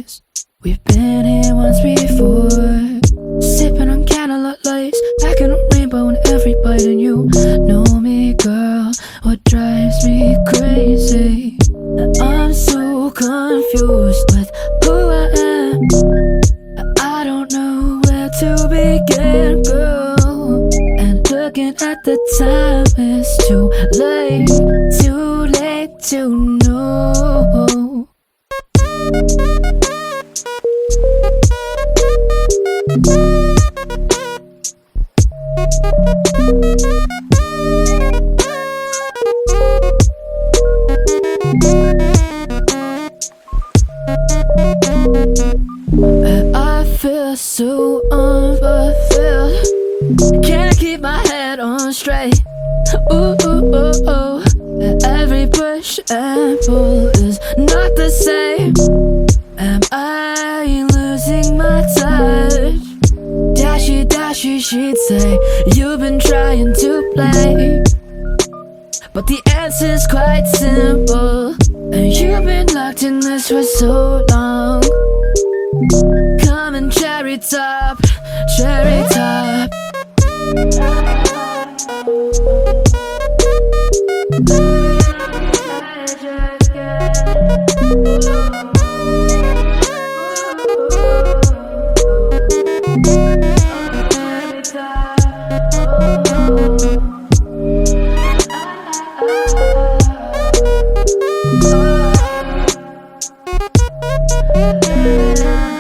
paradise. We've been here once before, sipping on candlelight lights, packing a rainbow in every bite. And you know me, girl, what drives me crazy. I'm so confused with who I am. I don't know where to begin, girl. And looking at the time, it's too late to know. I feel so unfulfilled, can't keep my head on straight. Ooh, ooh, ooh, ooh. Every push and pull is not the same. Am I losing my touch? Dashy, dashy, she'd say, you've been trying to play, but the answer's quite simple, and you've been locked in this for so long. Come and cherry top, cherry top. Oh,